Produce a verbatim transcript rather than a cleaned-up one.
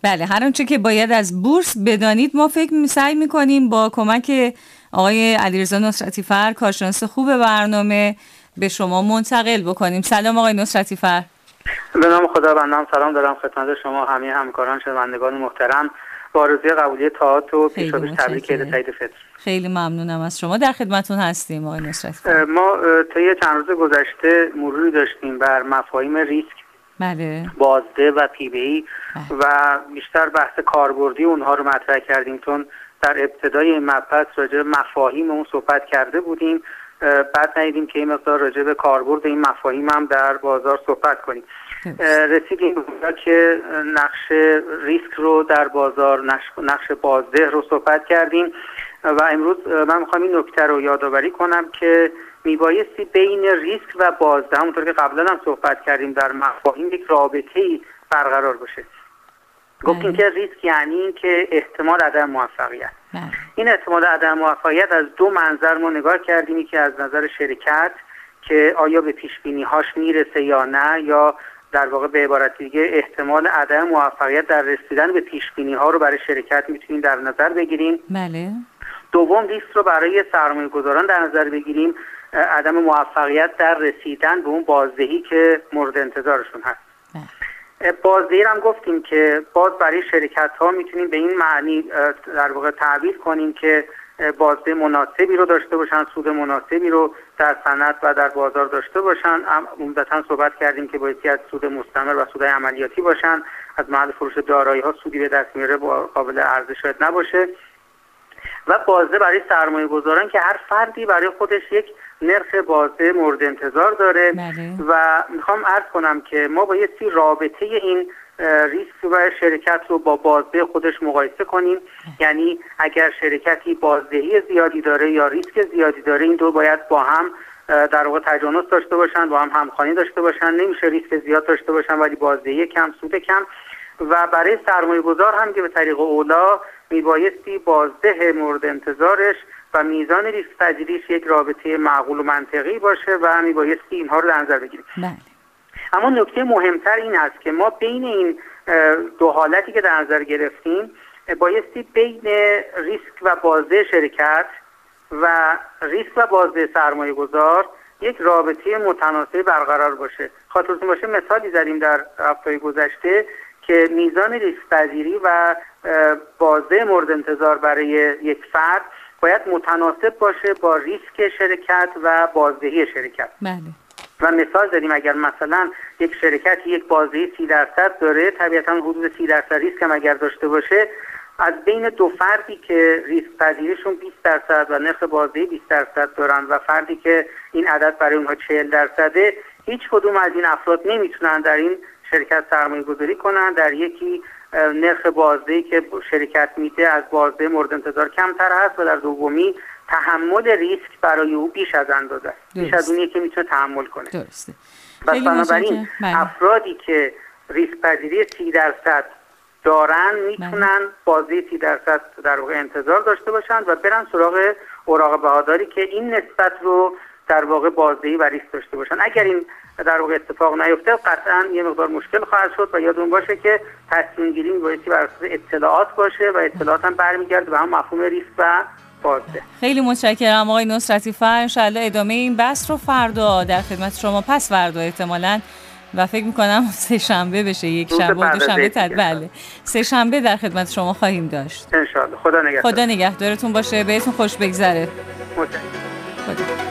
بله، هر آنچه که باید از بورس بدانید ما فکر سعی می‌کنیم با کمک آقای علیرضا نصرتی فر، کارشناس خوب برنامه، به شما منتقل بکنیم. سلام آقای نصرتی فر. به نام خدا. بنده سلام دارم خدمت شما همه همکاران شنوندگان محترم، با آرزوی قبولی طاعات و پیش‌رویش تبریک عید سعید فطر. خیلی ممنونم از شما. در خدمتتون هستیم آقای نصرتی فر. ما طی چند روز گذشته مروری داشتیم بر مفاهیم ریسک، بله، بازده و پی بی ای و بیشتر بحث کاربردی اونها رو مطرح کردیم، چون در ابتدای این مبحث راجع به مفاهیم اون صحبت کرده بودیم. بعد ندیدیم که این مقدار راجع به کاربرد این مفاهیم هم در بازار صحبت کنیم. رسیدیم به که نقش ریسک رو در بازار، نقش بازده رو صحبت کردیم و امروز من میخوام این نکته رو یادآوری کنم که میبایستی بین ریسک و بازده، همونطور که قبلا هم صحبت کردیم، در مفاهیم یک رابطه‌ای برقرار باشه. گفتیم که ریسک یعنی این که احتمال عدم موفقیت. این احتمال عدم موفقیت از دو منظر ما نگاه کردیم، یکی از نظر شرکت که آیا به پیش بینی هاش میرسه یا نه، یا در واقع به عبارت دیگه احتمال عدم موفقیت در رسیدن به پیش بینی ها رو برای شرکت میتونیم در نظر بگیریم. بله. دوم، ریسک رو برای سرمایه گذاران در نظر بگیریم، عدم موفقیت در رسیدن به اون بازدهی که مورد انتظارشون هست. بازدهی هم گفتیم که باز برای شرکت ها میتونیم به این معنی در واقع تعبیر کنیم که بازده مناسبی رو داشته باشن، سود مناسبی رو در صنعت و در بازار داشته باشن. عمدتاً صحبت کردیم که بایستی از سود مستمر و سود عملیاتی باشن، از محل فروش دارایی ها سودی به دست میاره با قابل عرضه شاید نباشه. و بازده برای سرمایه گذاران که هر فردی برای خودش یک نرخ بازده مورد انتظار داره. بله. و میخوام عرض کنم که ما بایستی رابطه این ریسک و شرکت رو با بازده خودش مقایسه کنیم. یعنی اگر شرکتی بازدهی زیادی داره یا ریسک زیادی داره، این دو باید با هم در واقع تجانس داشته باشن، با هم همخوانی داشته باشن. نمیشه ریسک زیاد داشته باشن ولی بازدهی کم، سود کم. و برای سرمایه گذار هم که به طریق اولا میبایستی بازده مورد انتظارش و میزان ریسک پذیریش یک رابطه معقول و منطقی باشه و میبایستی اینها رو در نظر بگیریم. بله. اما نکته مهمتر این است که ما بین این دو حالتی که در نظر گرفتیم بایستی بین ریسک و بازده شرکت و ریسک و بازده سرمایه گذار یک رابطه متناسب برقرار باشه. خاطرتون باشه مثالی زدیم در هفته گذشته که میزان ریسک پذیری و بازده مورد انتظار برای یک فرد باید متناسب باشه با ریسک شرکت و بازدهی شرکت. بله. و مثال زدیم اگر مثلا یک شرکت یک بازدهی سی درصد داره، طبیعتا حدود سی درصد ریسک هم اگر داشته باشه، از بین دو فردی که ریسک پذیریشون بیست درصد و نرخ بازدهی بیست درصد دارن و فردی که این عدد برای اونها چهل درصده، هیچ کدوم از این افراد نمیتونن در این شرکت سرمایه گذاری کنن. در یکی نرخ بازدهی که شرکت میده از بازده مورد انتظار کمتر هست و در دومی تحمل ریسک برای او بیش از اندازه است، بیش از اونیه که میتونه تحمل کنه. درسته. و بنابراین افرادی که ریسک پذیری سی درصد دارن میتونن بازده سی درصد در واقع انتظار داشته باشن و برن سراغ اوراق بهاداری که این نسبت رو در واقع بازدهی و ریسک داشته باشن. اگر این در واقع اتفاق نیفته قطعا یه مقدار مشکل خواهد شد و یادون باشه که تصمیم گیری میبایستی بر اساس اطلاعات باشه و اطلاعات هم برمیگرده به هم مفهوم ریسک و بازده. خیلی متشکرم آقای نصرتی فر. ان شاءالله ادامه این بحث رو فردا در خدمت شما، پس فردا احتمالاً، و فکر می‌کنم سه شنبه بشه، یک شنبه و دو شنبه تد بله سه شنبه در خدمت شما خواهیم داشت. ان شاءالله. خدا نگهدار. خدا نگهدارتون باشه، بهتون خوش بگذره. متشکرم.